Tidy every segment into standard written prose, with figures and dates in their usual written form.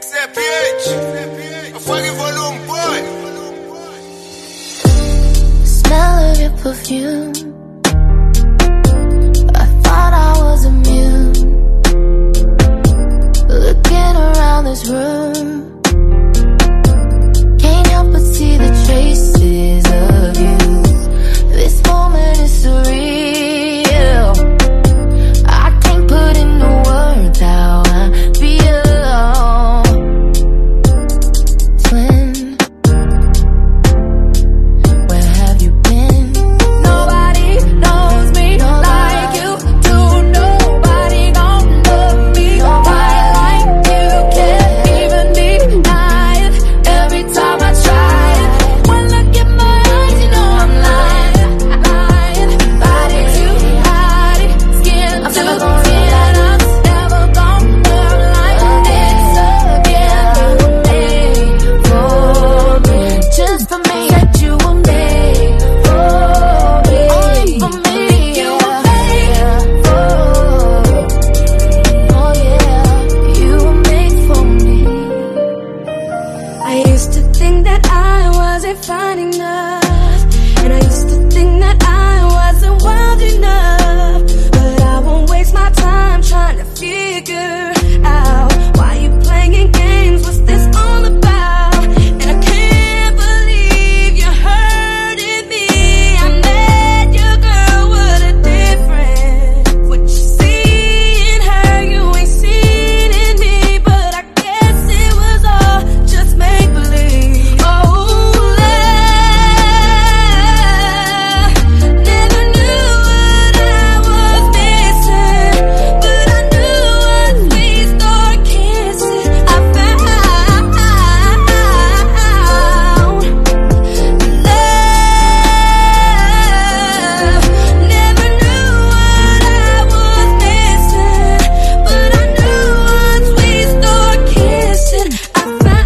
XPH, a fucking volume boy. Smell of your perfume, I thought I was immune. Looking around this room, can't help but see the traces of you. This moment is surreal, I can't put into words how I feel. Twin, where have you been? Nobody knows me like you do. Nobody gon' love me quite like you. Can't even deny it every time I try it. When I look in my eyes, you know I'm lying. Body to body, skin to skin. I'm never gonna burn like this again. You were made for me, just for me. Said you were made for me, only for me. You were made for me. Oh yeah, you were made for me. I used to think that I wasn't fine enough, and I used to think that I wasn't wild enough. But I won't waste my time trying to figure out why you playing games. What's this all about? And I can't believe you're hurting me. I met your girl, what a difference. What you see in her, you ain't seen in me. But I guess it was all just make believe. Oh, never knew what I was missing, but I knew once we start kissing, I found love. Never knew what I was missing, but I knew once we start kissing, I found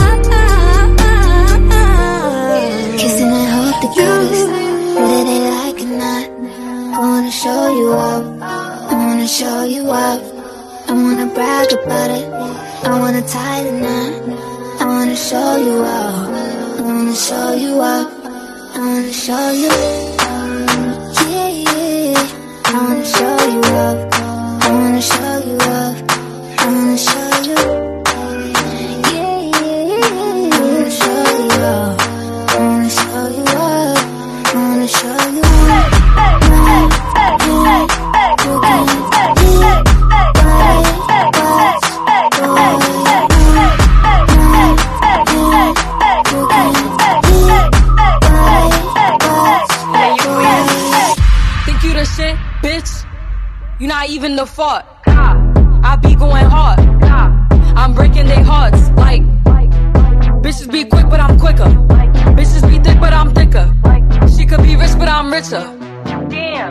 kissing and hope to get us, whether they like or not. I wanna show you up, I wanna show you up, I wanna brag about it, I wanna tie the knot. I wanna show you up, I wanna show you up, I wanna show you yeah, yeah. I wanna show you up, I wanna show you up, I wanna show you yeah, yeah. I wanna show you up, I wanna show you up, I wanna show you Think you the shit, bitch? You not even the fault. I be going hard. I'm breaking their hearts. Like bitches be quick, but I'm quicker. Bitches be thick, but I'm thicker. She could be rich, but I'm richer. Damn.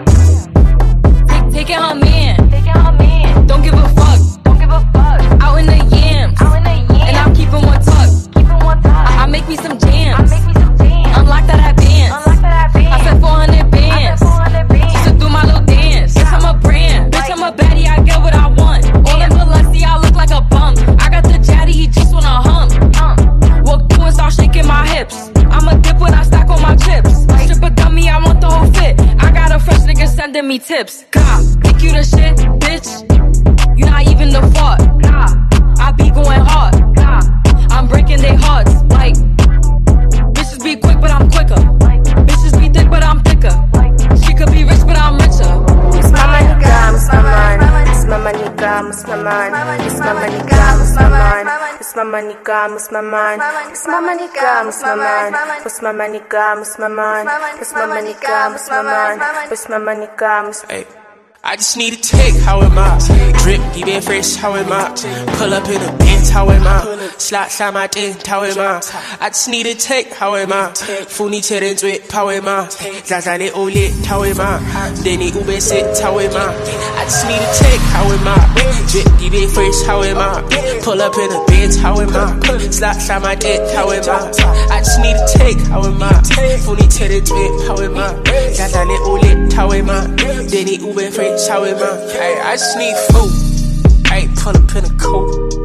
Taking her man. Don't give a fuck. Out in the yams. And I'm keeping one tuck. I make me some jams. Unlock that band. I said 400 bands. Just to do my little dance. Yes, I'm a brand. Bitch, I'm a baddie. I get what I want. All in Balenci, I look like a bum. I got the chatty, he just wanna hum. Walk through and start shaking my hips. I'm a dip when I stack on my chips. Strip a dummy, I want the whole fit. I got a fresh nigga sending me tips. God, think you the shit, bitch? You not even the fault. I be going hard. I'm breaking their hearts. Like bitches be quick, but I'm quicker. Bitches be thick, but I'm thicker. She could be rich, but I'm richer. It's my money, girl, it's my mind. It's my money, girl, it's my mind. It's my money, girl, it's my mind. It's my money, girl, it's my mind. It's my money, girl, it's my mind. It's my money, girl, it's my mind. It's my money, girl, it's my mind. It's my money, girl, it's my mind. I just need a take, how am I? Drip, deep and fresh, how am I? Pull up in a Benz, how am I? Slide my dent, how am I? I just need a take, how am I? Funny challenge with, how am I? Zazane olet, how am I? Denny ube sit, how am I? I just need a take, how am I? Drip, deep and fresh, how am I? Pull up in a Benz, how am I? Slide my dent, how am I? I just need a take, how am I? Funny challenge with, how am I? Zazane olet, how am I? Denny ube fresh, how am I? Ay, I just need food. Ay, pull up in a coupe. Ay,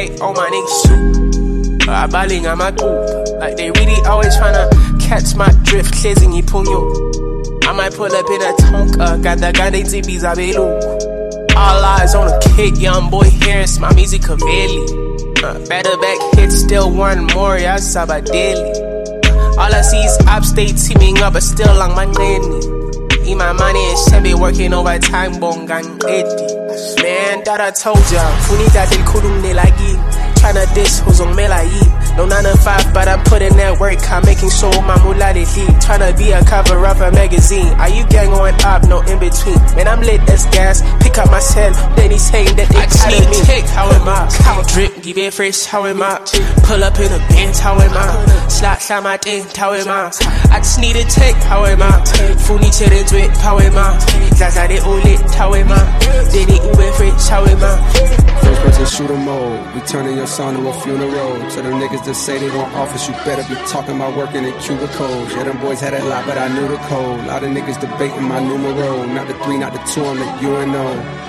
hate on my niggas too. I baling on my group. Like they really always tryna catch my drift. Cleansing punyo. I might pull up in a Tonka. Got the gun, they zibbies, I be look. All eyes on a kid, young boy Harris, my music Cavelli. Better back hit, still one more, yeah, Sabadeli. All I see is upstate teaming up, but still on my nanny. Eat my money and Chevy working overtime, bongang eddy. Man, that I told ya, Funita del Kudum de Lagi. Tryna diss who's on Melai. No 9 to 5, but I'm putting that work. I'm making sure my moolah they leave. Tryna be a cover of a magazine. Are you gang going up? No in between. Man, I'm lit as gas. Pick up myself. Then he's saying that they just need me. Take, how am I? Cow drip, give it fresh, how am I? Pull up in a Benz, how am I? Slap my thing, how am I? I just need a take, how am I? Fully to the drip, how am I? Zaza they all lit, how am I? They need Uber fresh, how am I? First person shooter mode. We turning your son to a funeral. To the niggas that say they gon' office, you better be talking about working in cubicles. Yeah, them boys had a lot, but I knew the code. A lot of niggas debating my numero. Not the 3, not the 2, I'm the UNO.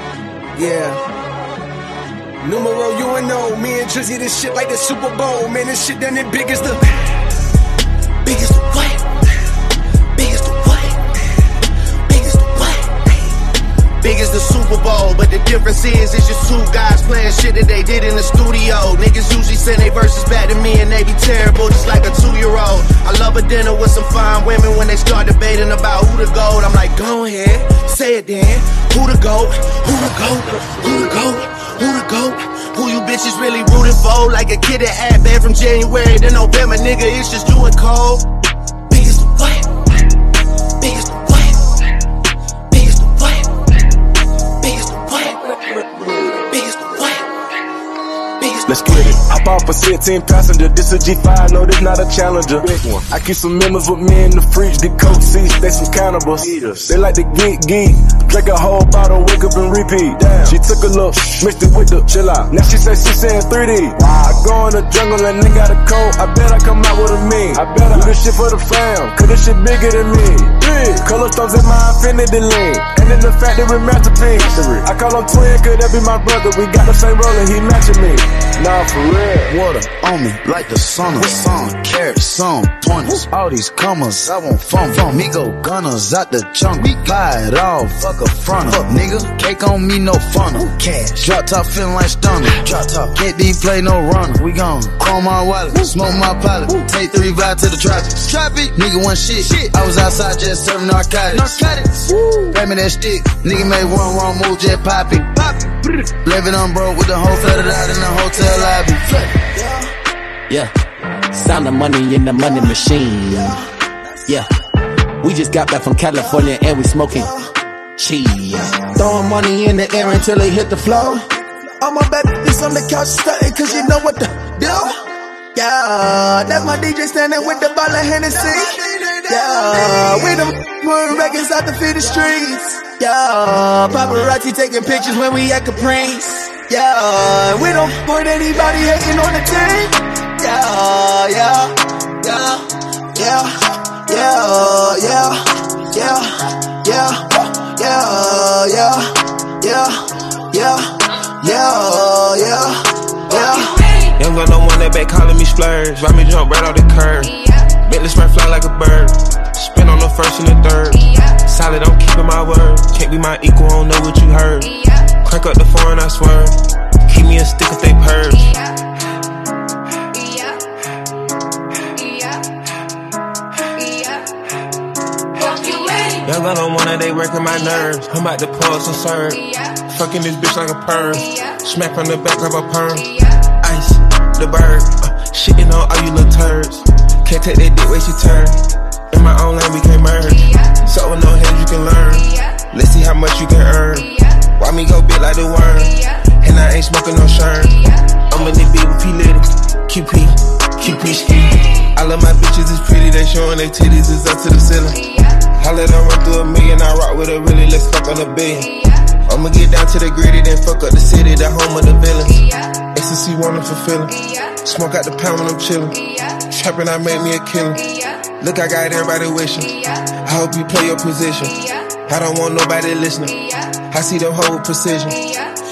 Yeah. Numero UNO. Me and Drizzy, this shit like the Super Bowl. Man, this shit done it big as the... Big as the what? Big as the what? Big as the what? Big as the Super Bowl, but the difference is it's just two guys playing shit that they did in the studio. Niggas usually send they verses back to me and they be terrible, just like a 2-year-old. I love a dinner with some fine women when they start debating about who the GOAT. I'm like, go ahead, say it then. Who the GOAT? Who the GOAT? Who the GOAT? Who the GOAT? Who you bitches really rooting for? Like a kid that had bad from January to November, nigga, it's just you and Cole. Big as the what? Big as the what? Big as the what? Big as the what? Big as the what? Big as the Let's get it. I bought for 16 passenger. This a G5, no, this not a Challenger. I keep some members with me in the fridge. The coat seats, they some cannibals. They like to geek. Drink a whole bottle, wake up and repeat. Damn. She took a look, mixed it with the chill out. Now she say she saying 3D. Wow. I go in the jungle and they got a coat. I bet I come out with a mean. I bet I do this shit for the fam, cause this shit bigger than me. Color stones in my infinity lane. And in the factory masterpiece. I call him twin, cause that be my brother. We got the same roller, he matching me. Nah, for real. Water on me like the sun. Carrots, some pointers. All these commas, I want fun. Me go gunners out the jungle. Buy it all, fuck a front. Fuck nigga, cake on me, no funnel. Cash, drop top feeling like stunner. Drop top, can't be play no runner. We gone, call my wallet, smoke my pilot. Take 3 vibe to the traffic. Nigga one shit. I was outside just serving narcotics. Grab me that stick, nigga made one wrong move, just pop it. Living on broke with the whole flooded out in the hotel lobby. Yeah, sound of money in the money machine. Yeah, we just got back from California and we smoking cheese. Throwing money in the air until they hit the floor. All my bad bitches on the couch stunting cause you know what the deal. Yeah, that's my DJ standing with the bottle of Hennessy. Yeah, we them putting records out to feed the streets. Yeah, paparazzi taking pictures when we at Caprice. Yeah, we don't put anybody hating on the team. Yeah, yeah, yeah, yeah, yeah, yeah, yeah, yeah, yeah, yeah, yeah, yeah, yeah. Young got no one that back calling me splurge. Ride me jump right off the curb. Bentley spread fly like a bird. Spin on the first and the third. Solid, I'm keeping my word. Can't be my equal, I don't know what you heard. Crank up the foreign, I swear. Keep me a stick if they purge. Young got no one that they working my nerves. I'm about to pull some serve. Fucking this bitch like a perm. Smack on the back of a perm. Ice, the bird. Shitting on all you little turds. Can't take that dick, waste your turn. In my own lane, we can't merge. So with no hands, you can learn. Let's see how much you can earn. Why me go big like the worm? And I ain't smoking no shirt. I'm in the beat with P Litty. QP ski. All of my bitches is pretty, they showing their titties is up to the ceiling. I let her run through a million, I rock with her really, let's fuck on a billion. I'ma get down to the gritty, then fuck up the city, the home of the villains. Ecstasy wanting fulfilling. Smoke out the pound when I'm chillin'. Trappin', I made me a killer. Look, I got everybody wishing. I hope you play your position. I don't want nobody listening. I see them hold with precision.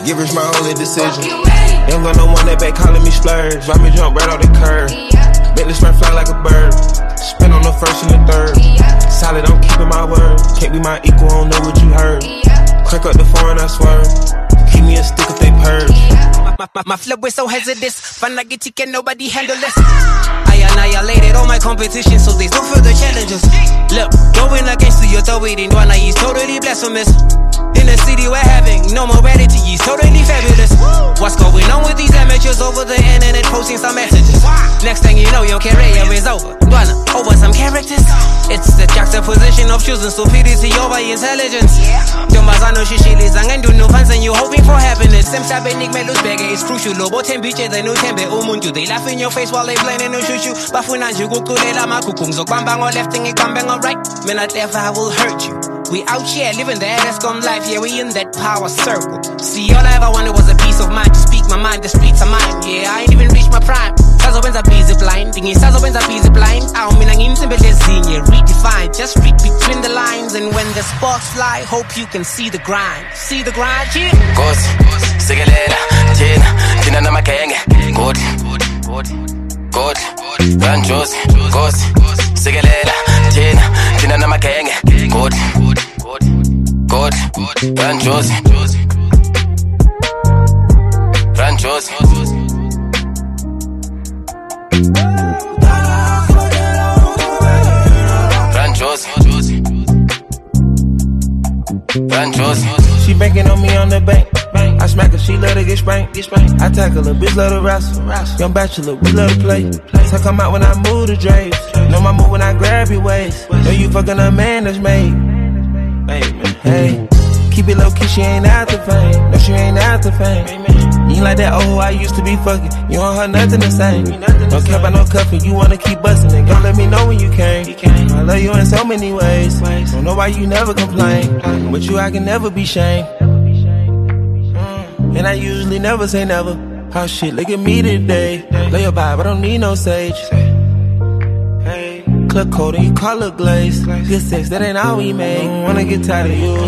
Get rich my only decision. Ain't got no one that back calling me splurge. Ride me jump right off the curb. Make this man fly like a bird. Spin on the first and the third. Solid, I'm keeping my word. Can't be my equal, I don't know what you heard. Crack up the foreign, I swerve. Keep me a stick if they purge. My flow is so hazardous. Fun like it, can nobody handle this. I annihilated all my competition, so there's no further challenges. Look, going against you, you're throwing one eye is totally blasphemous. In the city we're having no morality, is totally fabulous. What's going on with these amateurs over the internet posting some messages? Next thing you know, your career is over. Dwelling over some characters. It's the juxtaposition of choosing stupidity over intelligence. Ntombazana ushishiliza ngenduno phansi and you hoping for happiness. Emhlabeni kumele usibheke is crucial. Bothembiche then uthembe umuntu. They laugh in your face while they planning to shoot you. Bafuna nje ukuculela amagugu ngizokubamba ngo left ngiqambe ngo right. Mina left I will hurt you. We out here living the Edescom life, yeah, we in that power circle. See, all I ever wanted was a peace of mind to speak my mind, the streets are mine. Yeah, I ain't even reached my prime. Sazo benza busy blind, thingy sazo benza busy blind. Aw mina nginsimbehlezini, redefine, just read between the lines. And when the sparks fly, hope you can see the grind. See the grind, yeah. Gosi, sikelela, thina namagenge. Good, Ranjosi, Gosi, sikelela, thina namagenge. Good, Ranjosi, Ranjosi. She banking on me on the bank. I smack her, she let her get spanked. I tackle her, bitch let her wrestle. Young bachelor, we love to play. So come out when I move the drapes. Know my move when I grab your waist. Know you fucking a man that's made. Hey, keep it low key, she ain't after fame. No, she ain't after fame. You ain't like that old I used to be fucking. You don't have nothing the same. Don't care about no cuffing, you wanna keep busting it. Don't let me know when you came. I love you in so many ways. Don't know why you never complain. With you I can never be shamed. And I usually never say never. Oh shit, look at me today. Lay your vibe, I don't need no sage. Hey, club coat and you color glaze. Good sex, that ain't all we made. Wanna get tired of you.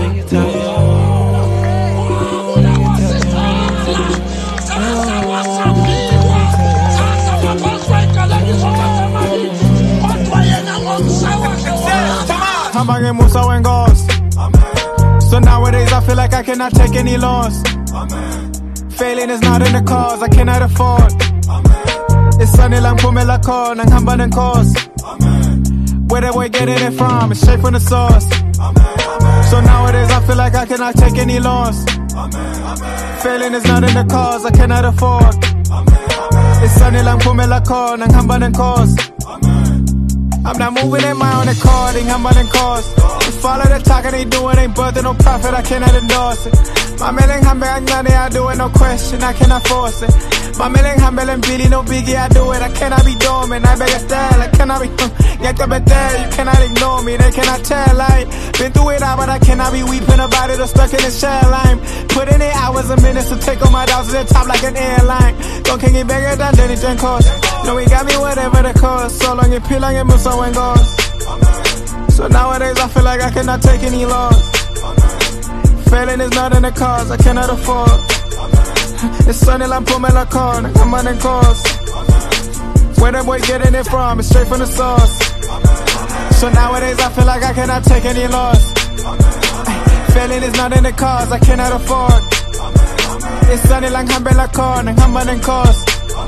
Hamburger Musa and Ghost. So nowadays I feel like I cannot take any loss. Failing is not in the cause, I cannot afford. It's sunny lang pumela ko nang hamba ng cause. Where the boy getting it from, it's straight from the source. So nowadays I feel like I cannot take any loss. Failing is not in the cause, I cannot afford. It's sunny lang pumela ko nang hamba ng cause. I'm not moving in my own accord, ain't hamba ng cause. Follow the talk and they doing, ain't birthing no profit, I cannot endorse it. My meleng humble and money, I do it, no question, I cannot force it. My meleng humble and Billy, no biggie, I do it, I cannot be dormant, I beg a style, I cannot be, get up at there, you cannot ignore me, they cannot tell, I been through it all, but I cannot be weeping about it or stuck in the shell, I'm putting in hours and minutes to take on my doubts to the top like an airline. Don't can get bigger than anything cost. No, he got me whatever the cost, so long it peel like it moves so and goes. So nowadays I feel like I cannot take any loss. Failing is not in the cause, I cannot afford. It's sunny like Pumela corn, I'm running course. Where the boy getting it from, it's straight from the source. So nowadays I feel like I cannot take any loss. Failing is not in the cause, I cannot afford. It's sunny like Pumela corn, I'm running course.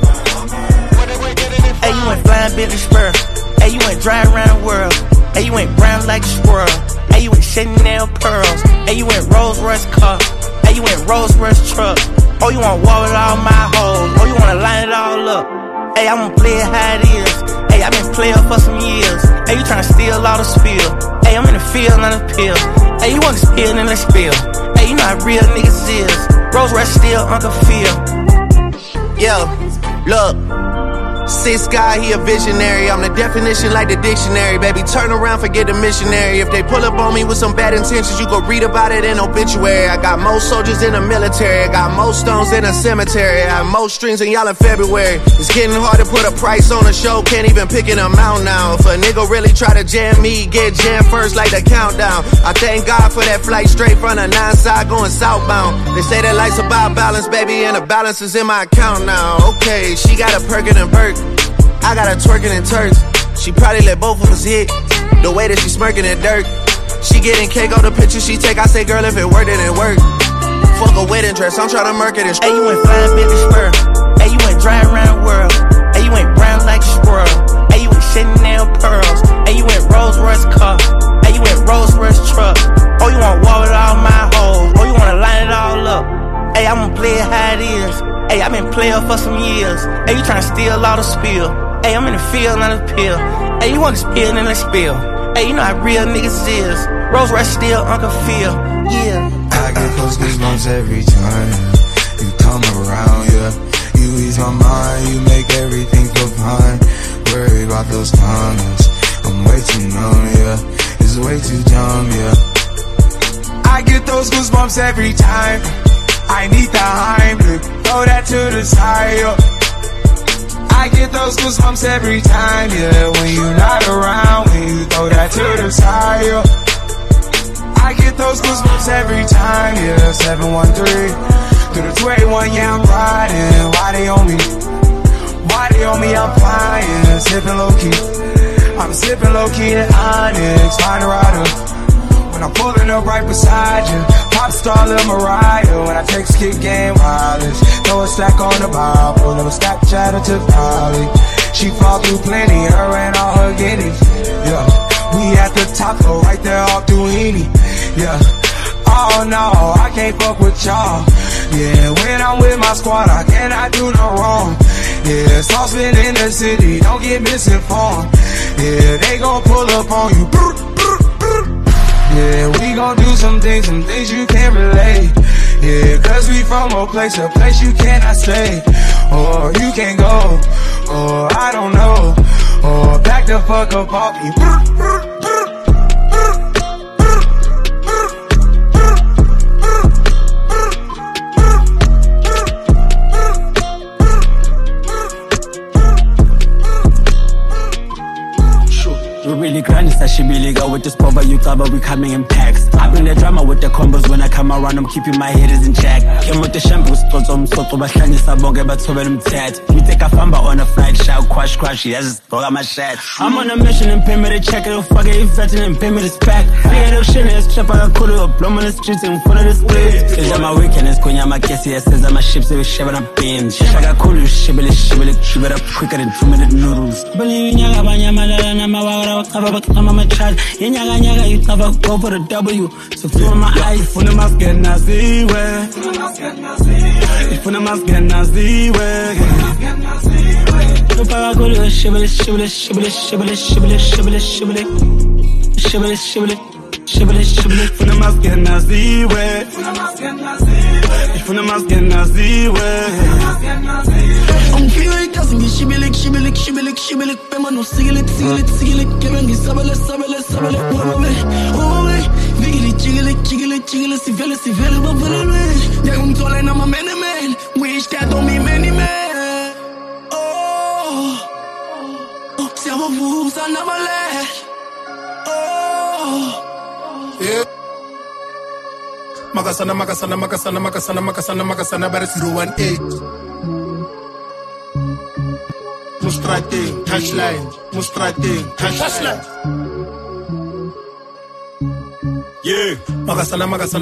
Hey, you went flying Billy Spur. Hey, you went dry around the world. Hey, you went brown like a squirrel. Hey, you went Chanel pearls. Hey, you went Rolls Royce car. Hey, you went Rolls Royce truck. Oh, you wanna wall with all my hoes. Oh, you wanna line it all up. Hey, I wanna play it how it is. Hey, I been playing for some years. Hey, you tryna steal all the spill. Hey, I'm in the field, not a pill. Hey, you wanna spill, then let's spill. Hey, you know how real niggas is. Rolls Royce still Uncle Phil. Yo, look. Sixth guy, he a visionary. I'm the definition like the dictionary. Baby, turn around, forget the missionary. If they pull up on me with some bad intentions, you go read about it in obituary. I got more soldiers in the military. I got more stones in a cemetery. I have more strings than y'all in February. It's getting hard to put a price on a show. Can't even pick an amount now. If a nigga really try to jam me, get jammed first like the countdown. I thank God for that flight straight from the 9 side going southbound. They say that life's about balance, baby, and the balance is in my account now. Okay, she got a perkin' and perk. I got her twerking and turks. She probably let both of us hit. The way that she smirking at dirt. She getting cake on the picture she take. I say, girl, if it worked, then it worked. Fuck a wedding dress, I'm tryna murk it and Hey, you went flying big as spur. Hey, you went dry around the world. Hey, you went brown like a squirrel. Hey, you went Chanel pearls. Hey, you went Rolls Royce car. Hey, you went Rolls Royce truck. Oh, you want war with all my hoes. Oh, you wanna line it all up. Hey, I'ma play it how it is. Hey, I've been playing for some years. Hey, you tryna steal all the spill. Hey, I'm in the field, not a pill. Hey, you want to spill, then let's spill. Hey, you know how real niggas is. Rolls Royce still, Uncle Phil. Yeah. I get those goosebumps every time you come around, yeah. You ease my mind, you make everything feel fine. Worry about those comments. I'm way too numb, yeah. It's way too dumb, yeah. I get those goosebumps every time. I need the Heimlich. Throw that to the side, yeah. I get those goosebumps every time, yeah. When you're not around, when you throw that to the side, yeah. I get those goosebumps every time, yeah. 713 through the 281, yeah, I'm riding. Why they on me? Why they on me? I'm flying, sipping low key. I'm sipping low key at Onyx, find a rider. When I'm pulling up right beside you, pop star Lil Mariah. When I text kick game wireless, throw a stack on the Bible, never Snapchat or to Polly. She fall through plenty, her and all her guineas. Yeah, we at the top, so right there off Duini. Yeah, oh no, I can't fuck with y'all. Yeah, when I'm with my squad, I cannot do no wrong. Yeah, saucepan in the city, don't get misinformed. Yeah, they gon' pull up on you. Yeah, we gon' do some things you can't relate. Yeah, cause we from a place you cannot stay. Or you can't go, or I don't know. Or back the fuck up off me. We really grind, she really go with this power, you cover, we coming in packs. I bring the drama with the combos, when I come around, I'm keeping my haters in check. Came with the shampoo, spots on so bahlanye sabonke bathobe umthetho. We take a famba on a flight, shout, crash, yeah, just throw out my shit. I'm on a mission and pay me to check it, fuck it, infecting and pay me this pack. Nigga, no shit, it's trap, I got cool, blow on the streets in front of the street. Says I'm a weekend, it's kunya, my guess, yeah, says I'm a ship, so we ship it up in. I got cool, ship it up quicker than 2-minute noodles. Believe in yaga, banyamala, namawara. I'm a child, nyaga, you never go for the W. So through my eyes, if you must get nazi way. If you must get nazi way. You power go to shibble. If you must get nazi way. If you must get nazi way. I'm feeling doesn't get shibbolek. Pema no sigil it. Kevin is sabele. Oh, jiggle, si vele, babele. Yeah, tole na my man. Wish that don't mean many men. Oh, siamo vusa na male. Oh, yeah. Makasana, but it's 018. Mustrating, touchline. Yeah, Makasana,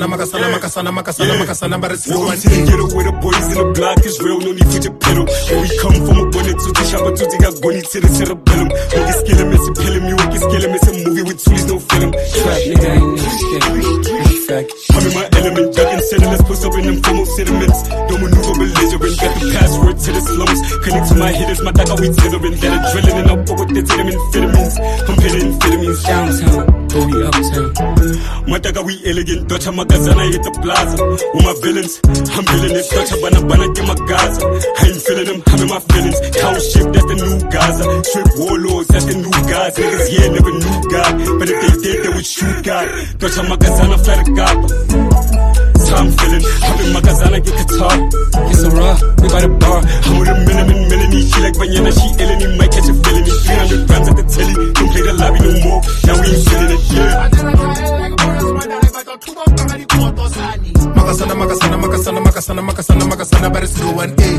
but it's 018. Get away, the boys in the block is real, no need for your pedal. And we come from a bonnet to the shop, to the agony to the cerebellum. Make it skill him, it's a pill him, you can skill him, it's a movie with tools, no film. Trap, nigga, ain't no scared. I'm in my element, ducking sediments, push up in them formal sediments. Don't maneuver belligerent, got the password to the slums. Connect to my hitters, my dog we tethering. That adrenaline up with the amphetamines. I'm hitting amphetamines downtown, but we uptown. My dog we elegant, Dutch Magazana hit the plaza. With my villains, I'm villainous. Dutch Bana get my Gaza. I ain't feeling them, I'm in my feelings. Count ship, that's the new Gaza. Strip warlords, that's the new guys. Niggas here never knew God, but if they did, they would shoot God. Dutch Magazana fly the Gaba. So I'm feeling, I'm in Magazana, get guitar. It's so raw, we by the bar. I'm with a Melanie, she like Banyana, she Eleni, might catch a felony. 300 grams at the telly, don't play the lobby no more. Now we ain't feeling it, yeah. Makasana, better do 1-8.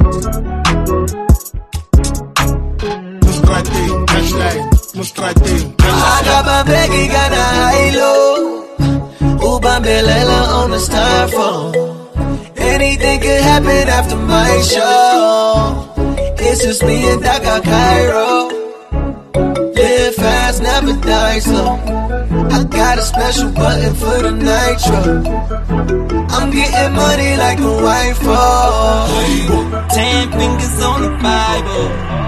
I got my Becky, got a high-low. Ubambelela on the styrofoam. Anything could happen after my show. It's just me and Daka Cairo. Live fast, never die slow. I got a special button for the nitro. I'm getting money like a white fall. 10 fingers on the Bible.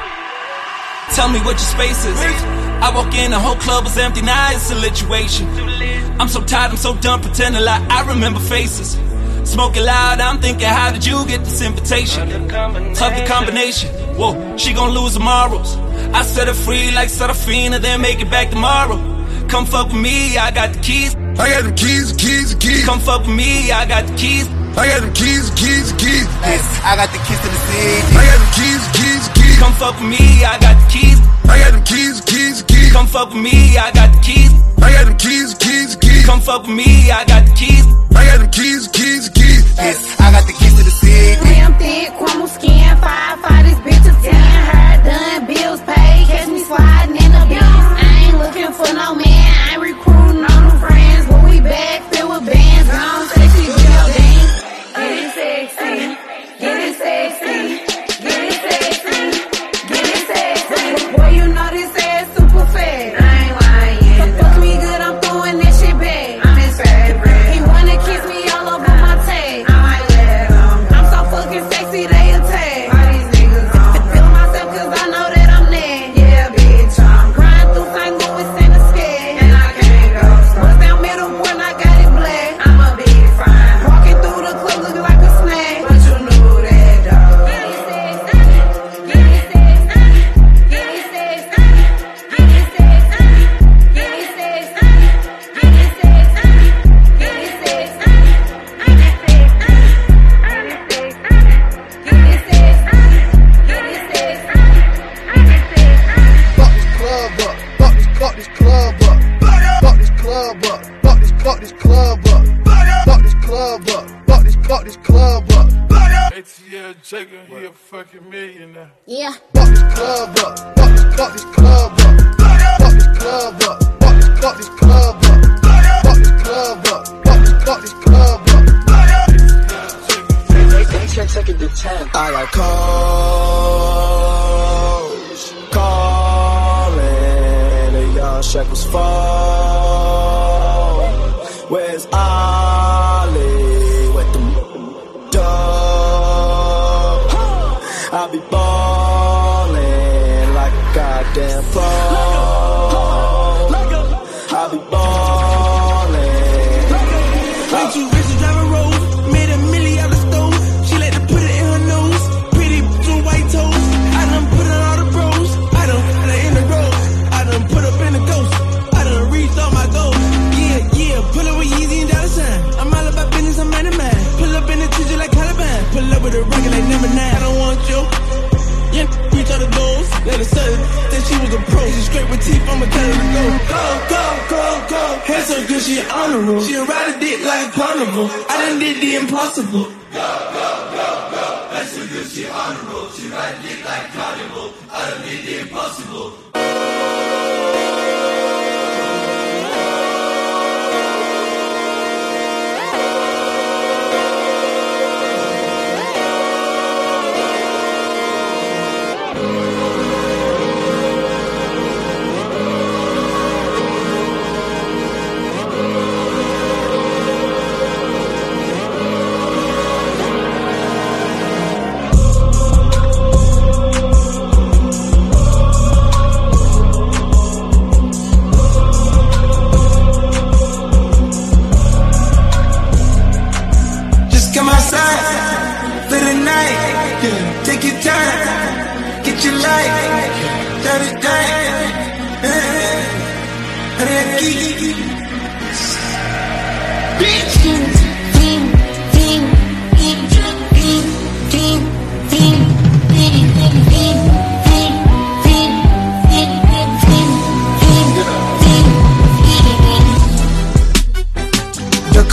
Tell me what your space is. I walk in, the whole club was empty, now it's a situation. I'm so tired, I'm so done pretending like I remember faces. Smoking loud, I'm thinking, how did you get this invitation? Tough the combination, whoa, she gon' lose her morals. I set her free like Serafina, then make it back tomorrow. Come fuck with me, I got the keys. I got the keys. Come fuck with me, I got the keys. I got the keys. Yes, I got the keys to the city. I got the keys. Come fuck with me, I got the keys. I got the keys. Come fuck with me, I got the keys. I got the keys. Come fuck with me, I got the keys. I got the keys. Yes, I got the keys to the city. Damn thick, crumble skin, 5'5", this bitch a 10. Hair done, bills paid, catch me sliding in the beans. I ain't looking for no man, I ain't recruiting no new friends. But we back, filled with bands, gone sexy building. Get it sexy, get it sexy, get it sexy, get it sexy. Boy, you know this ass super fat. I ain't lying. Fuck me good, I'm throwing that shit back. I'm his favorite. He wanna kiss me all over my tag. I might let him. I'm so fucking sexy, they attack. All these niggas on. Feel myself cause I know that I'm next. Yeah, bitch, I'm grind through St. Louis in the sky. And I can't go slow. Bust down middle when I got it black. I'm a big fine. Walking through the club look like a snack. But you knew that, dog. Get it sexy, get it sexy, get it sexy, get it sexy, get it sexy, get it sexy, get it sexy, Fuck this club up. Fuck this club up. Fuck this club up. Fuck this club up. Fuck this club up. ATL Jacob, he a fucking millionaire. Yeah. Fuck this club up. Fuck this club up. Fuck this club up. Fuck this club up. Fuck this club up. Fuck this club up. I got calls, calling, the young shekels fall. Where's Ollie with the dog? I'll be ballin' like a goddamn pro. I'll be ballin'. Way too rich to drive a road. Made $1 million out of stove. She let her put it in her nose. Pretty bitch with white toes. I done put on all the bros. I done put her in the road. I done put up in the ghost. I done reached all my goals. Yeah, pull up with Yeezy and Dollar Sign. I'm all about business, I'm man of mine. Pull up in the teacher like Caliban. Pull up with a rocket like number 9. I don't want you. Yeah, reach all the goals. Let her say that she was a pro. She's straight with teeth, I'ma tell her to go. Go. Hair so good, she honorable. She ride a dick like carnival. I done did the impossible. Go. Hair so good, she honorable. She ride a dick like carnival. I done did the impossible.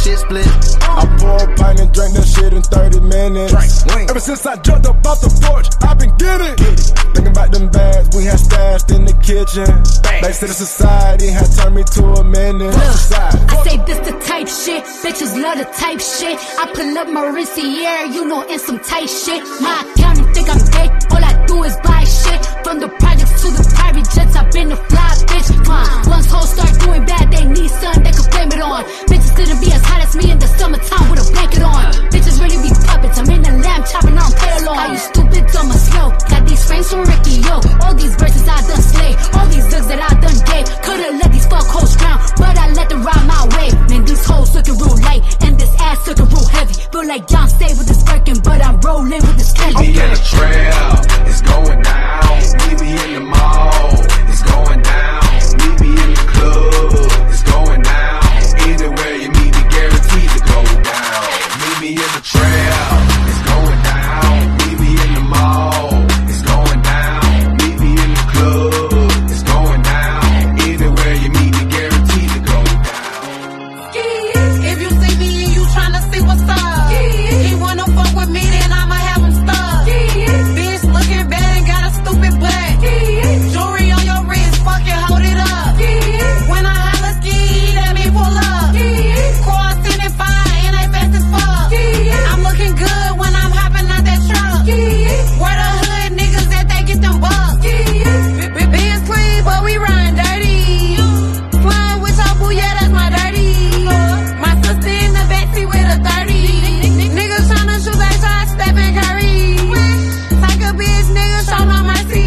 shit split. I pour a pint and drink that shit in 30 minutes. Ever since I jumped up off the porch, I've been getting. Thinking about them bags we had stashed in the kitchen. Thanks to the society, had turned me to a menace. I say this the type shit, bitches love the type shit. I pull up my Riviera, you know, in some tight shit. My accountant think I'm gay, all I do is buy shit. From the projects to the private jets, I've been a fly bitch. Once hoes start doing bad, they need something they can blame it on. Bitches couldn't be as hot as me in the summertime with a blanket on. Bitches really be puppets, I'm in the lamb chopping on pay along. Are you stupid, dumb or slow? Got these frames from Ricky, yo. All these verses I done slay, all these looks that I done gave. Could've let these fuck hoes drown, but I let them ride my way. Man, these hoes looking real light, and this ass looking real heavy. Feel like John stay with this Birkin, but I'm rolling with this Kelly. Meet me in the trail, it's going down. Meet me in the mall, it's going down. Meet me in the club, it's going down. Anywhere you meet me, guaranteed to go down. Meet me in the trail, it's going down. Meet me in the mall, it's going down. Meet me in the club, it's going down. Anywhere you meet me, guaranteed to go down. If you see me and you tryna see what's up, he wanna fuck with me, then I'ma have him stuck. Bitch looking bad and got a stupid butt. Jewelry on your wrist, fucking hold it up. When I holla ski, that mean pull up. Car sitting fine and they fast as fuck. I'm looking good when I'm hopping out that truck. Where the hood niggas that they get them bucks. Benz clean, but we run dirty. Flying with your boo, yeah, that's my dirty. My sister in the backseat with a 30. Niggas tryna shoot, they try Stephen Curry. Like a bitch, niggas show no mercy.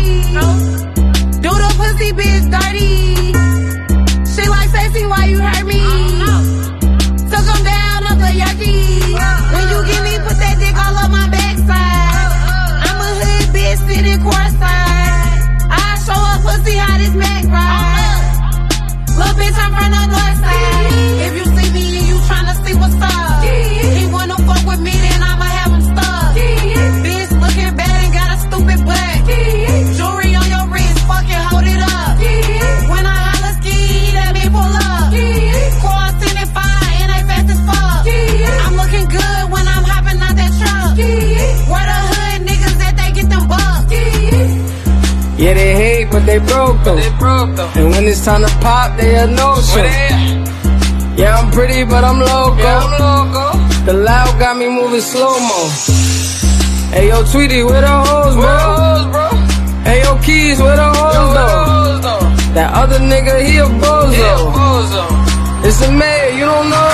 Do the pussy bitch dirty. She like sexy, why you hurt me? Took him down up the yaki. When you get me, put that dick all up my backside. I'm a hood bitch sitting courtside. I show up pussy how this Mac ride. Little bitch, I'm from the north side. If you see me and you tryna see what's up, he wanna fuck with me, then I'ma have him stuck. Bitch looking bad and got a stupid butt. Jewelry on your wrist, fucking hold it up. When I holla ski, that mean pull up. Car sitting fine and they fast as fuck. I'm looking good when I'm hopping out that truck. Where the hood niggas that they get them bucks. Yeah, they hate, but they broke though. And when it's time to pop, they a no-show. Yeah, I'm pretty, but I'm loco. The loud got me moving slow-mo. Hey, yo, Tweety, where the hoes, bro? Hey, yo, Keys, where the hoes, though? That other nigga, he a bozo. It's a mayor, you don't know.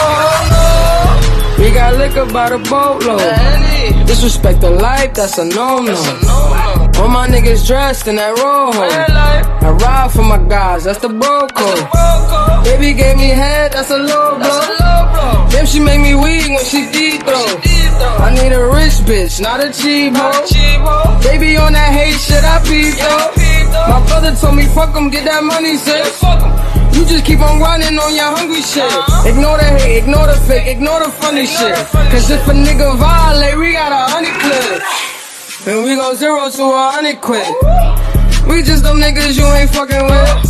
We got liquor by the boatload. Disrespect the life, that's a no-no. All my niggas dressed in that rojo. I ride for my guys, that's the bro code. Baby gave me head, that's a low blow. Damn, she make me weak when she deep throw. I need a rich bitch, not a cheap hoe. Baby on that hate shit, I peep though. My brother told me fuck him, get that money, sis. You just keep on running on your hungry shit. Ignore the hate, ignore the fake, ignore the funny shit. Cause if a nigga violate, we got 100 clips. And we go 0 to 100 quick. We just them niggas you ain't fucking with.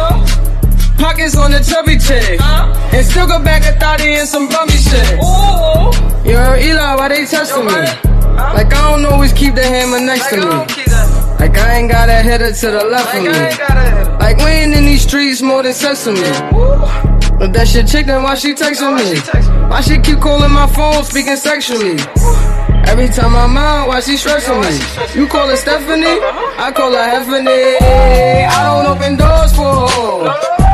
Pockets on the chubby chick. And still go back a 30 and some bummy shit. You heard Eli, why they testing me? Like I don't always keep the hammer next to me. Like I ain't got a header to the left of me. Like we ain't in these streets more than sesame. But that shit chick, then why she texting me? Why she keep calling my phone speaking sexually? Every time I'm out, why she stressing me? You call her Stephanie, I call her Heffany. I don't open doors for her.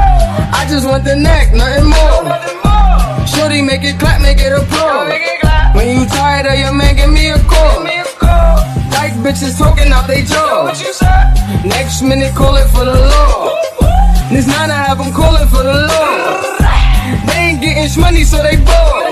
I just want the neck, nothing more. Shorty, make it clap, make it a pro. When you tired of your man, give me a call. Like bitches talking out they jaw. Next minute, call it for the law. This 9 I have them calling for the law. They ain't getting money, so they bored.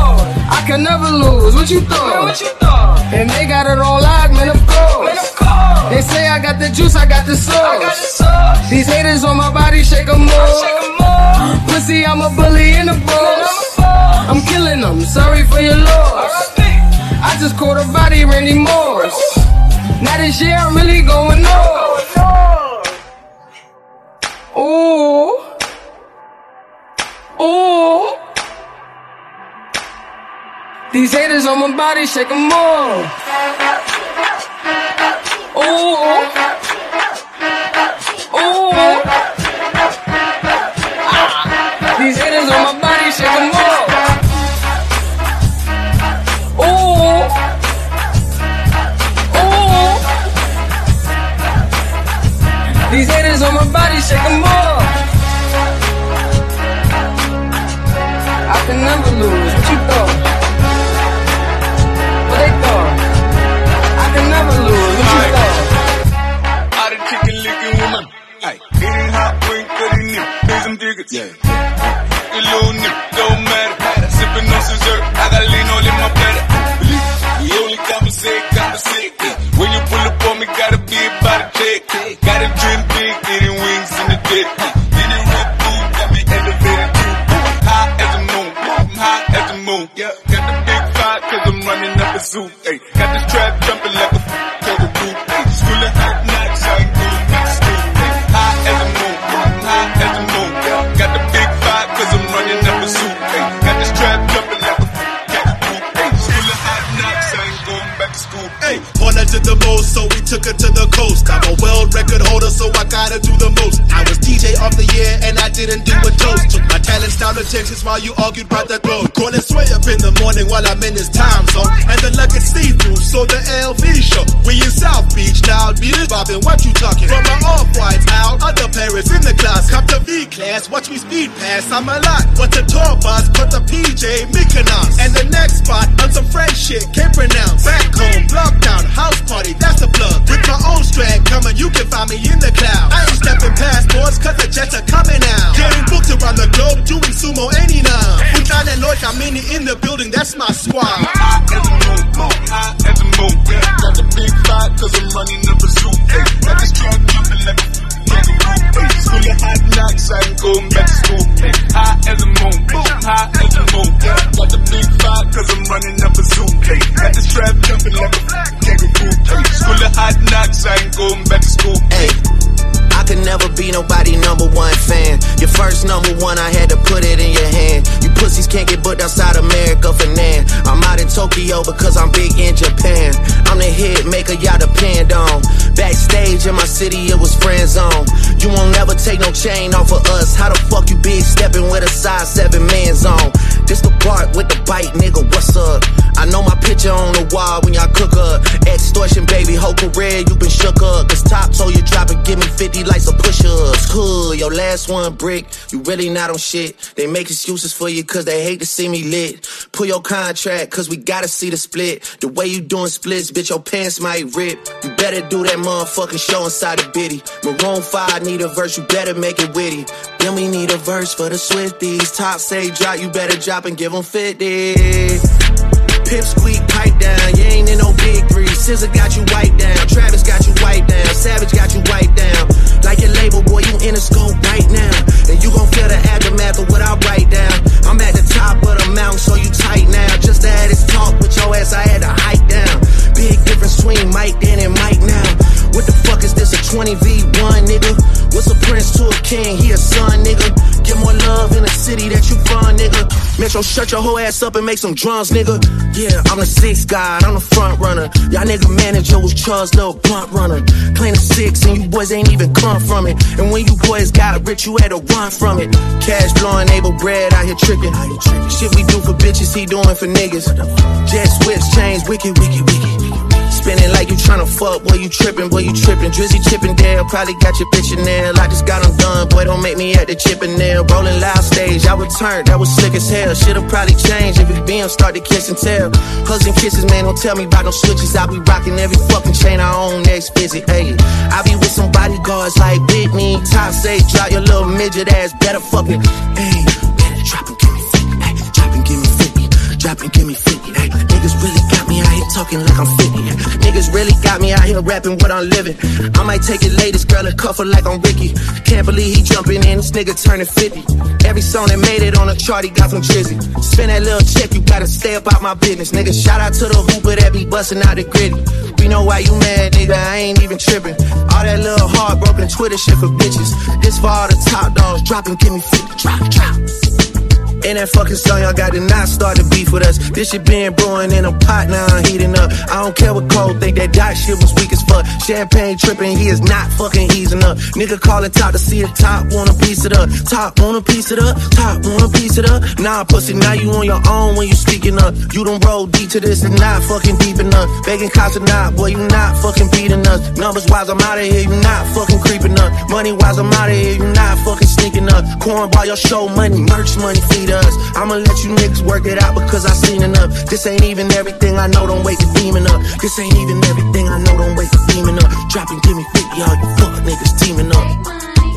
I can never lose, what you thought? And they got it all locked, man, of course. They say I got the juice, I got the sauce. These haters on my body, shake them more. Pussy, I'm a bully in the boss. I'm killing them, sorry for your loss. I just caught a body, Randy Moss. Now this year I'm really going off. Ooh. Ooh. These haters on my body, shake them more. Ooh. Ooh. These haters on my body, shake them more. Ooh. Ooh. These haters on my body, shake them more. I can never lose. What you thought? What they thought? I can never lose. What you thought? All the chicken licking woman. Ay, getting hot, wink, cutting nip. Here's some diggers. Yeah. The little nip, don't matter. Sipping on dessert, I got lean all in my bladder. We only conversate. Yeah. When you pull up on me, gotta be about a check. Gotta dream big, getting wings in the dick. Getting Red Bull, got me elevated too. High as a moon, I'm high as a moon. Yeah, got the big five, cause I'm running up a zoo. Ay, got this trap jumping like a kangaroo. Ay, school of hot knocks, I ain't going back to school. Ay, high as a moon, I'm high as a moon. Yeah, got the big five, cause I'm running up a zoo. Ay, got this trap jumping like a kangaroo. Ay, school of hot knocks, I ain't going back to school. Hey, wanted to the most, so we took her to the coast. I'm a world record holder, so I gotta do the most. I was DJ of the year, and I didn't do a toast. Took my talents down to Texas while you argued about the throne. Call it sway up in the morning while I'm in this time zone. And the luggage see-through, so the LV show. We in South Beach now, beers bobbing, what you talking? From my off-whites out, other parents in the class. Come to V-class, watch me speed pass, I'm a lot. But the tour bus, put the PJ, Mykonos. And the next spot, on some French shit, can't pronounce. Back home, lockdown, house party, that's the plug. With my own strand coming, you can find me in the cloud. I ain't stepping past doors, cause the jets are coming out. Getting booked around the globe, doing sumo any now. Utan and Lloyd, I'm in the building, that's my squad. High as a moon, high as a moon. Yeah, got the big five, cause I'm running up a zoo. Hey, got this truck jumping like a kangaroo. Hey, school of hot knocks, I ain't going back to school. Hey, high as a moon, high as a moon. Yeah, got the big five, cause I'm running up a zoo. Hey, got this trap jumping like a kangaroo. Hey, school of hot knocks, I ain't going back to school. Hey, I could never be nobody number one fan. Your first number one, I had to put it in your hand. You pussies can't get booked outside America for nan. I'm out in Tokyo because I'm big in Japan. I'm the hit maker y'all depend on. Backstage in my city, it was friend zone. You won't never take no chain off of us. How the fuck you big stepping with a size 7 man zone? This the part with the bite, nigga, what's up? I know my picture on the wall when y'all cook up. Extortion, baby, whole career, you been shook up. Cause top told you drop and give me 50 like some push-ups. Cool, your last one brick, you really not on shit. They make excuses for you cause they hate to see me lit. Pull your contract cause we gotta see the split. The way you doing splits, bitch, your pants might rip. You better do that motherfucking show inside the bitty. Maroon 5 need a verse, you better make it witty. Then we need a verse for the Swifties. Top say drop, you better drop and give them 50. Pip squeak, pipe down, you ain't in no big three. SZA got you wiped down, Travis got you wiped down, Savage got you wiped down. Like your label, boy, you in the scope right now. And you gon' feel the aftermath of what I write down. I'm at the top of the mountain, so you tight now. Just to have this talk with your ass, I had to hike down. Big difference between Mike then and Mike now. What the fuck is this, a 20v1, nigga? What's a prince to a king, he a son, nigga? Get more love in the city that you from, nigga. Metro, shut your whole ass up and make some drums, nigga. Yeah, I'm the 6th guy, I'm the front runner. Y'all nigga manager was Charles' little blunt runner. Claim the 6 and you boys ain't even come from it. And when you boys got rich, you had to run from it. Cash blowing, able bread, out here tricking. Shit we do for bitches, he doing for niggas. Jet switch, chains, wicked, wicked, wicked. Spinning like you tryna fuck, boy, you trippin', boy, you trippin'. Drizzy Chippendale, probably got your bitch in there. I just got them done, boy, don't make me at the Chippendale. Rolling loud stage, I returned, that was slick as hell. Shit'll probably change if it BM start to kiss and tell. Hugs and kisses, man, don't tell me about no switches. I be rocking every fucking chain I own next visit, hey. I be with some bodyguards like Whitney. Top say, drop your little midget ass, better fucking, hey. Better drop and give me 50, hey. Drop and give me 50, drop and give me 50, hey. Niggas really got me out here talking like I'm 50. Niggas really got me out here rapping what I'm living. I might take it latest, girl, and cuff her like I'm Ricky. Can't believe he jumping in, this nigga turning 50. Every song that made it on the chart, he got from Drizzy. Spend that little check, you gotta stay up out my business. Nigga, shout out to the hooper that be busting out the gritty. We know why you mad, nigga, I ain't even tripping. All that little heartbroken Twitter shit for bitches. This for all the top dogs, drop and give me 50, drop, drop. And that fucking song y'all got to not start to beef with us. This shit been brewing in a pot, now I'm heating up. I don't care what Cole think, that dot shit was weak as fuck. Champagne tripping, he is not fucking easing up. Nigga calling top to see if top want a piece of the top, want a piece of the top, want a piece of the. Nah, pussy, now you on your own when you speaking up. You done roll deep to this and not fucking deep enough. Begging cops or not, boy, you not fucking beating us. Numbers wise, I'm out of here, you not fucking creeping up. Money wise, I'm out of here, you not fucking sneaking up. Cornball, your show money, merch money, feed us. I'ma let you niggas work it out because I seen enough. This ain't even everything I know, don't wake the demon up. This ain't even everything I know, don't wake the demon up. Drop and give me 50, all you fuck niggas teaming up.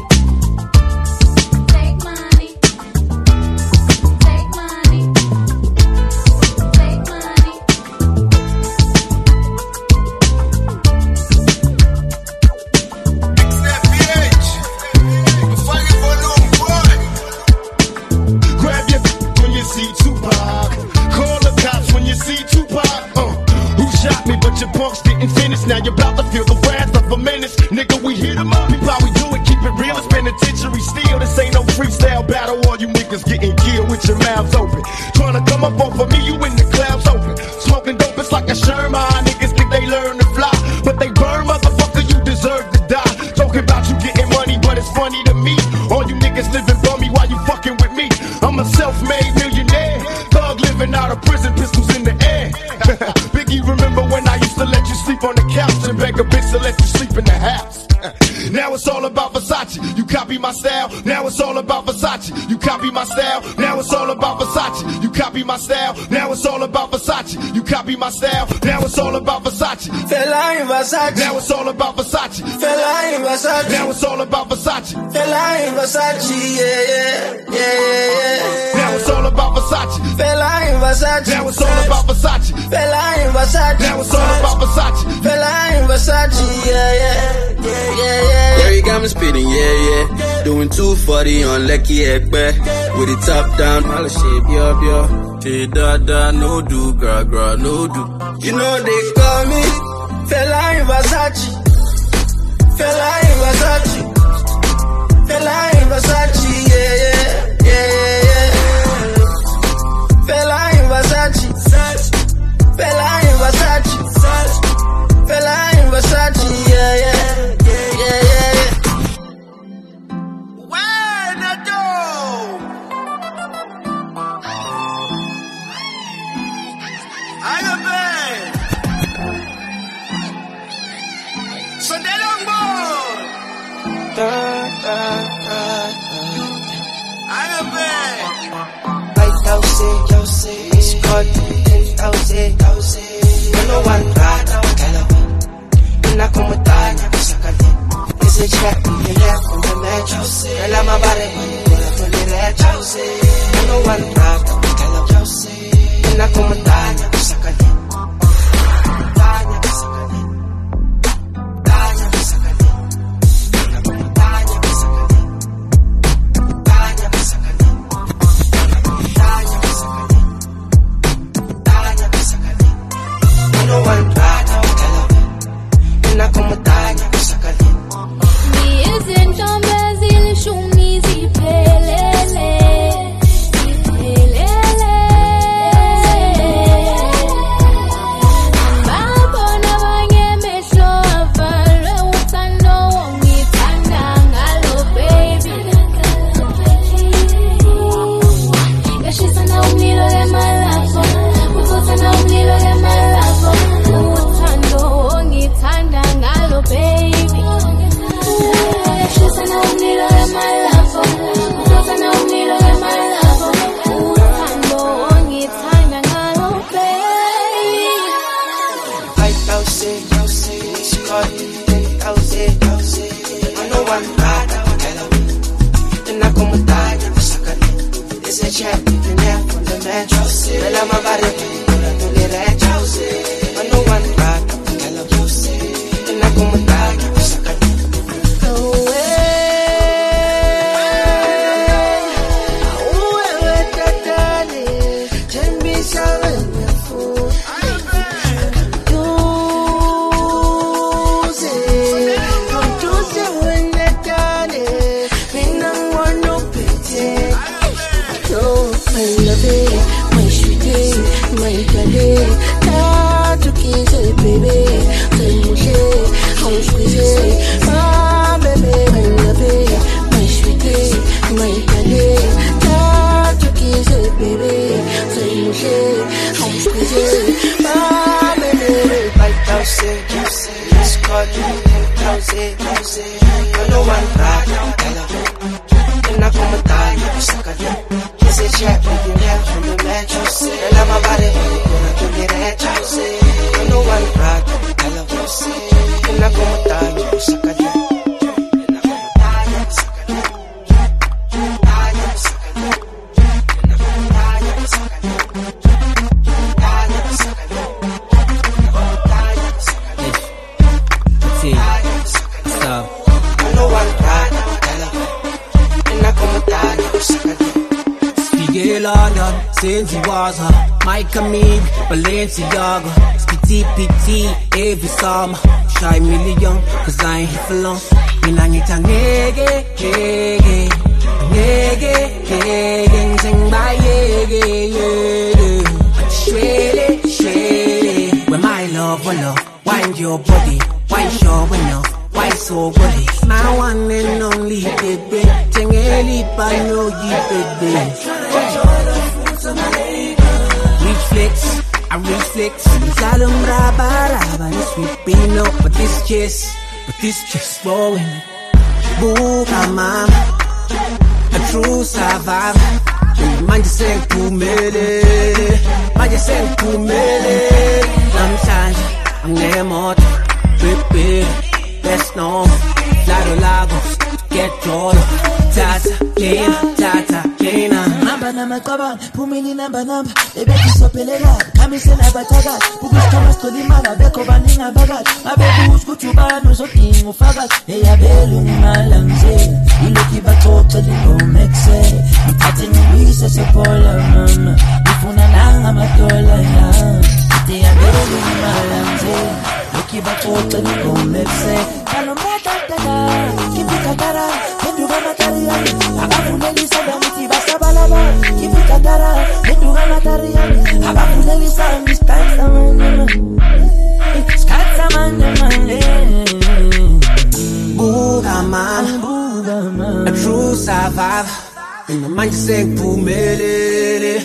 Your punks didn't finish, now you're about to feel the wrath of a menace. Nigga, we hit 'em up, people how we do it, keep it real. It's penitentiary steel, this ain't no freestyle battle. All you niggas getting killed with your mouths open. Tryna come up off of me, you in the clouds open. Smoking dope, it's like a Sherman. Niggas think they learn to fly, but they burn, motherfucker, you deserve to die. Talking about you getting money, but it's funny to me. All you niggas living bummy while you fucking with me. I'm a self-made millionaire, thug living out of prison, pistols in the air. Biggie, remember when I used to let you sleep on the couch and beg a bitch to let you sleep in the house? Now it's all about Versace, you copy my style. Now it's all about Versace, you copy my style. Now it's all about Versace, you copy my style. Now it's all about Versace, you copy my style. Now it's all about Versace. Fella in Versace. Now it's all about Versace. Fella in Versace. Now it's all about Versace. Fella in Versace, yeah. Now it's all about Versace. Fella in Versace. Now it's all about Versace. Fella in Versace. Now it's all about Versace. Fella in Versace, yeah. Yeah, you got me speeding, yeah. Doing 240 on Lekki Ekpe. With it top down, all the shape, yo. Hey, da, no do, gra, no do. You know they call me Fella in Versace. Fella in Versace. Fella in Versace, yeah. Fella in Versace. Fella in Versace. Fella in Versace, yeah. baby. Say you shit, I'm squeezing. My baby, like Jose, let's call you Jose. You're the one right, and I'm gonna die, you're suck at it. Kiss a chat when you left from the mattress. And I'm about it, gonna do it at Jose. You're the one right, and I'm gonna die, you're suck at it. London, Senzi Waza, Mike Amib, Balenciaga, Spitty Pitty, every summer, Shy million, cause I ain't here for long. Minangita nege, sing by shwele, where my love, wind your body, wind your window. Why so bully? My one and only baby. Tengeli pa no you baby. I reflex. Salum raba, this whipping up, but this just rolling. Buka mama, a true survivor. Man just saying kumele, I'm changing, I'm nemot, baby. Best known, Lado Lagos, get all Tata, Kena. Number, Pumini number, baby, Sopelega, Kamisena Bataga, Bukus Thomas to the Mala, Beko Banina Bagat, my baby who's good to Bano, so King of Fagat, they are Belum Malamze, you look it back totally no make sense. I'm cutting pieces of Pola, Ifunana, Matola, they are Belum Malamze. Kiba toto ni kometse kano mata tata kibi katara nduga mataria abafundeli sada muti basabalaba kibi katara nduga mataria abafundeli sada mistanza manana skatsa manana buga man a true survivor in the mind saying pumele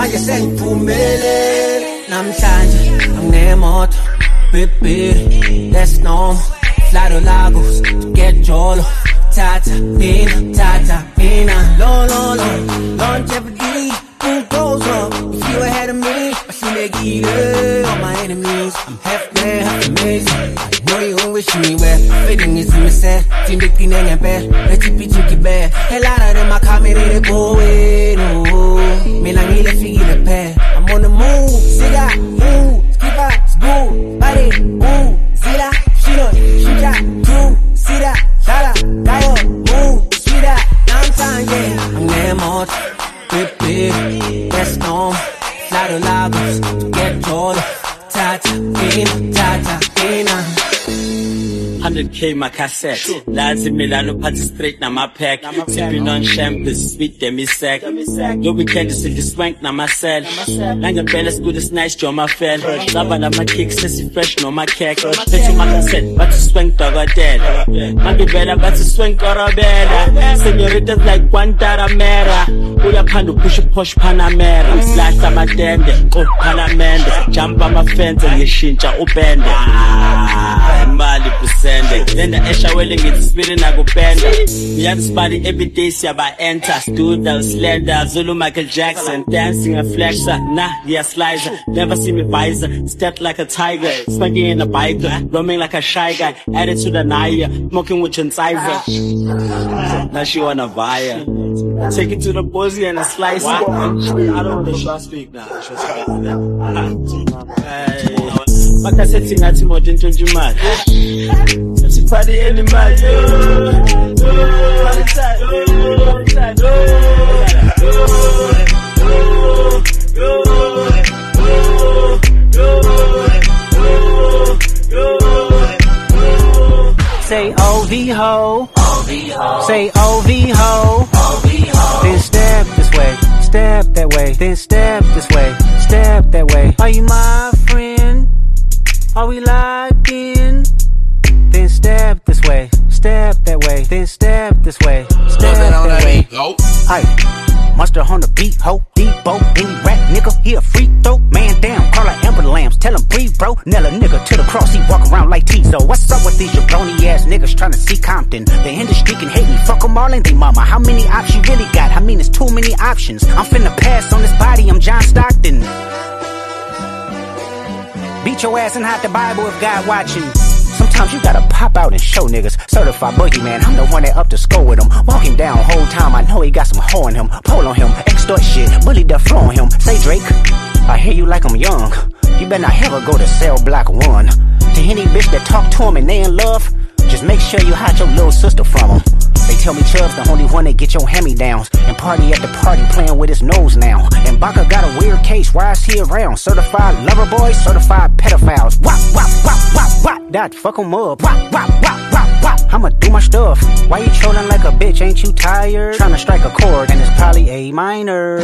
namhlanje angemoto baby, let's know. Flado Lagos, get jolo. Tata, Pina. Longevity, who goes up? If you ahead of me, I see me get all my enemies. I'm half man, half amazing. I know you won't wish me well. Fitting is in the set. Team the king and bad. Let's keep it bad. Hell out of them, I come in to go away. No, me like me, let's figure the pair. I'm on the move, see that, move. Go, body, ooh, zila, shino, shija, do, sida, dala, dayo, ooh, swida, namsanje, I'm nemot, baby, best known, Flado Lagos, get all, Tata, Pina. 100K my cassette. Lads in Milano, party straight na my pack. Sipping on champagne, sweet demi-sack. No weekend is in the swank na my cell. Nanga bellas good as nice, Joe my fell. Lava na my kick, sassy fresh, no my cake. Petty my cassette, but to swank dog or dead. Mangi bella, but to swank or a bella. Senoritas like Guantanamera. Uya pandu push a posh Panamera. Slash on my dende, oh Panamera. Jump on my fence and you shincha upende. Mali percent. Then the Esha welling it's spinning, I go bender. We have this body every day, see about enter. Stood down slender, Zulu Michael Jackson. Dancing a flexer, nah, yeah, slicer. Never see me visor, step like a tiger. Spanking in a biker, roaming like a shy guy. Added to the Naya, smoking with Chinsiver. Now she wanna buy her. Take it to the bossy and a slice. I don't want to short speak now. Maka setting at more than 20 miles. It's a party animal. Say OV ho. Say OV ho. Then step this way. Step that way. Then step this way. Step that way. Are you my friend? Are we locked in? Then step this way, step that way, then step this way, step that way. Aye. Monster on the beat, ho, Debo, any rap nigga, he a free throw. Man down, call her Amber Lambs, tell him breathe, bro. Nail a nigga to the cross, he walk around like Tizo. What's up with these jabroni ass niggas trying to see Compton? The industry can hate me, fuck them all and they mama. How many options you really got? I mean, it's too many options. I'm finna pass on this body, I'm John Stockton. Beat your ass and hide the Bible if God watching. Sometimes you gotta pop out and show niggas. Certified boogeyman, I'm the one that up to score with him. Walk him down whole time, I know he got some hoe in him. Pole on him, extort shit, bully the flow on him. Say Drake, I hear you like I'm young. You better not ever go to cell block 1. To any bitch that talk to him and they in love, just make sure you hide your little sister from him. They tell me Chubb's the only one that get your hand-me-downs. And party at the party playing with his nose now. And Baka got a weird case, why is he around? Certified lover boys, certified pedophiles. Wop, wop, wop, wop, wop. That fuck him up. Wop, wop, wop, wop, wop. I'ma do my stuff. Why you trolling like a bitch, ain't you tired? Trying to strike a chord and it's probably A minor.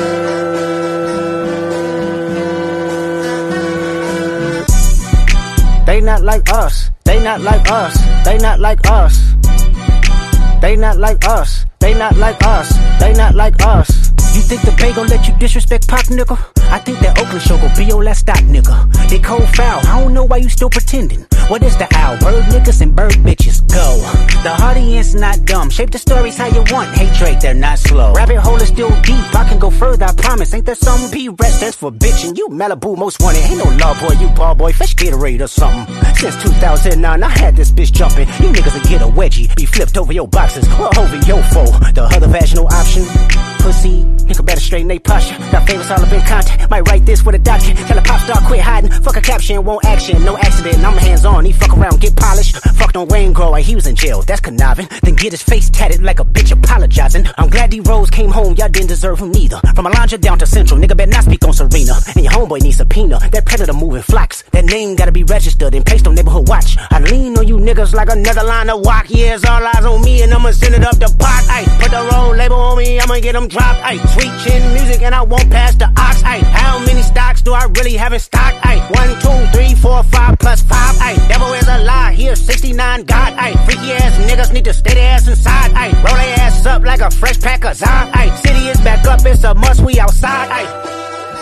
They not like us. They not like us. They not like us. They not like us, they not like us, they not like us. You think the Bay gon' let you disrespect Pop, nigga? I think that Oakland show gon' be your last stop, nigga. They cold foul, I don't know why you still pretending. What is the owl? Bird niggas and bird bitches, go. The audience not dumb, shape the stories how you want. Hey Drake, they're not slow. Rabbit hole is still deep, I can go further, I promise. Ain't there some P-Red stands for bitch and you Malibu most wanted. Ain't no law boy, you ball boy, fish Gatorade or something. Since 2009, I had this bitch jumping. You niggas will get a wedgie, be flipped over your boxes or over your foe. The other vaginal option, pussy, nigga better straighten they posture. Got favorites all up in contact, might write this with a doctor. Tell a pop star quit hiding, fuck a caption, won't action. No accident, I'm hands on, he fuck around, get polished. Fucked on Wayne Grow, he was in jail, that's conniving. Then get his face tatted like a bitch apologizing. I'm glad D-Rose came home, y'all didn't deserve him neither. From Alondra down to Central, nigga better not speak on Serena. And your homeboy needs subpoena, that predator moving flocks. That name gotta be registered and placed on neighborhood watch. I lean on you niggas like another line of walk. Yeah, it's all eyes on me and I'ma send it up the pot. Ay, put the wrong label on me, I'ma get them dropped. Ay, sweet chin music and I won't pass the ox. Ay, how many stocks do I really have in stock? Ay, 1, 2, 3, 4, 5 plus 5. Ay, devil is a lie, here 69 God. Ay, freaky ass niggas need to stay their ass inside. Ay, roll their ass up like a fresh pack of Zod. Ay, city is back up, it's a must, we outside. Ay.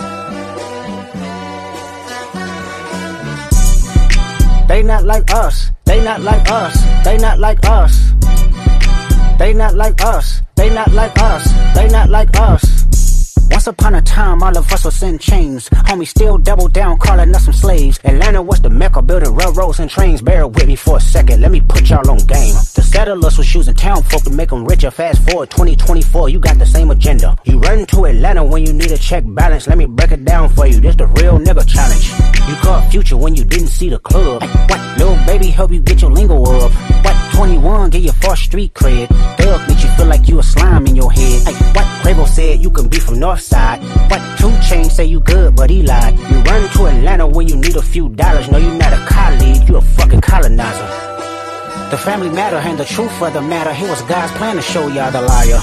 They not like us, they not like us, they not like us. They not like us, they not like us, they not like us. Once upon a time, all of us was in chains. Homie still double down, calling us some slaves. Atlanta was the mecca, building railroads and trains. Bear with me for a second, let me put y'all on game. The settlers was using town folk to make them richer. Fast forward 2024, you got the same agenda. You run to Atlanta when you need a check balance. Let me break it down for you, this the real nigga challenge. You caught Future when you didn't see the club. What, little baby help you get your lingo up. What, 21 get your first street cred. Thug make you feel like you a slime in your head. What, Quavo said you can be from North Side. What, 2 Chainz say you good but he lied. You run to Atlanta when you need a few dollars. No, you not a colleague, you a fucking colonizer. The family matter and the truth of the matter. Here was God's plan to show y'all the liar.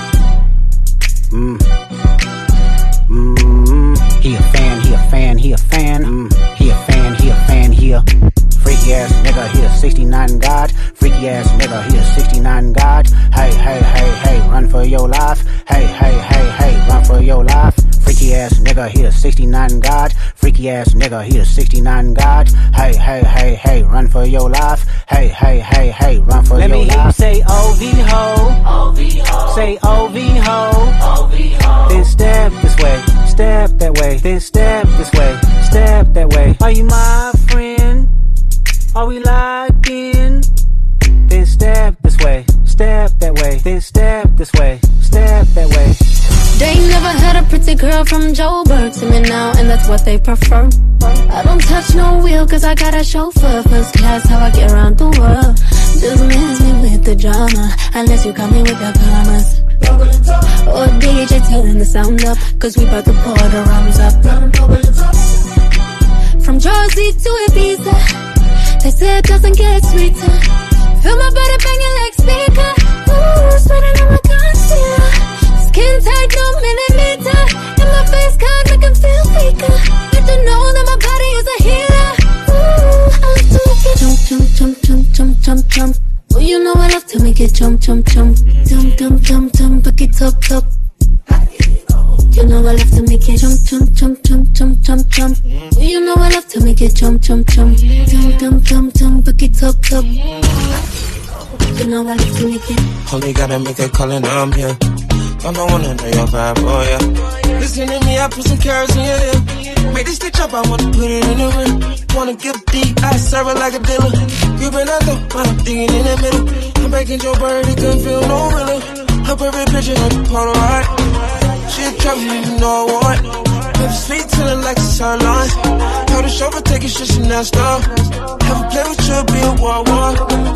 He a fan, he a fan, he a fan. He a fan, he a fan, he a freaky ass nigga, he a 69 God. Freaky ass nigga, he a 69 God. Hey, hey, hey, hey, run for your life. Hey, hey, hey, hey, run for your life. Freaky ass nigga, he a 69 God. Freaky ass nigga, he a 69 God. Hey, hey, hey, hey, run for your life. Hey, hey, hey, hey, run for your life. Let me hear you say OV ho. OV ho. Say OV ho. OV ho. Then step this way, step that way. Then step this way, step that way. Are you my friend? Are we locked in? Then step this way, step that way. Then step this way, step that way. They never had a pretty girl from Joburg to me now, and that's what they prefer. I don't touch no wheel cause I got a chauffeur. First class how I get around the world. Just miss me with the drama, unless you come in with the commas. Or DJ turn the sound up, cause we bout to pour the rums up. From Jersey to Ibiza, they say it doesn't get sweeter. Feel my body banging like speaker. Ooh, sweating on my concealer. Skin tight, no millimeter. And my face can't make him feel weaker. But to know that my body is a healer. Ooh, I love to make it jump, jump, jump, jump, jump, jump, jump. Oh, you know I love to make it jump, jump, jump. Jump, jump, jump, jump, back it up, up. jump, jump, jump, jump, jump, jump. You know I love to make it jump, jump, jump, jump, jump, jump, jump, back it up, up. You know I love to make it. Only gotta make a call and I'm here. Don't wanna know your vibe, oh yeah. Listen to me, I put some carrots in your ear. Make this stitch up, I wanna put it in the rim. Wanna give deep, I serve it like a dealer. You been out there, but I'm digging in the middle. I'm baking your bird, it couldn't feel no realer. Her perfect picture like a Polaroid. She a trap, you know I want. Baby sweet till it like a sirloin. How the chauffeur take it, shit, she not stop. Have a play with you, be a war.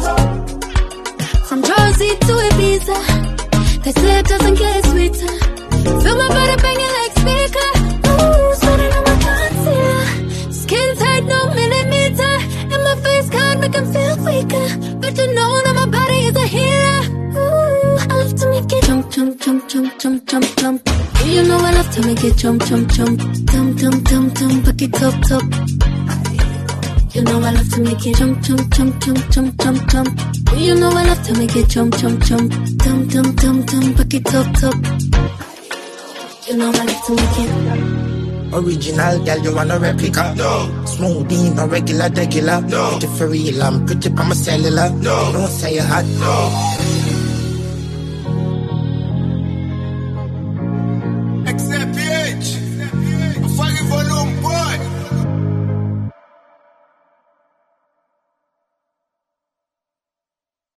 From Jersey to Ibiza, they say it doesn't get sweeter. Feel my body banging like speaker. Ooh, sweating on my concealer. Skin tight, no millimeter. And my face can't make 'em feel weaker. But you know that my body is a healer. Ooh, I love to make it jump, jump, jump, jump, jump, jump, jump. You know I love to make it jump, jump, jump, jump, jump, jump, jump, back it up, top. You know I love to make it jump, jump, jump, jump, jump, jump, jump. You know I love to make it jump, jump, jump, jump, jump, jump, jump, back it up, top. You know I love to make it. Original, girl, you want a replica? No. Smoothie, no regular, regular. No. Pretty for real, I'm pretty by my cellular. No. Don't say you're hot. No.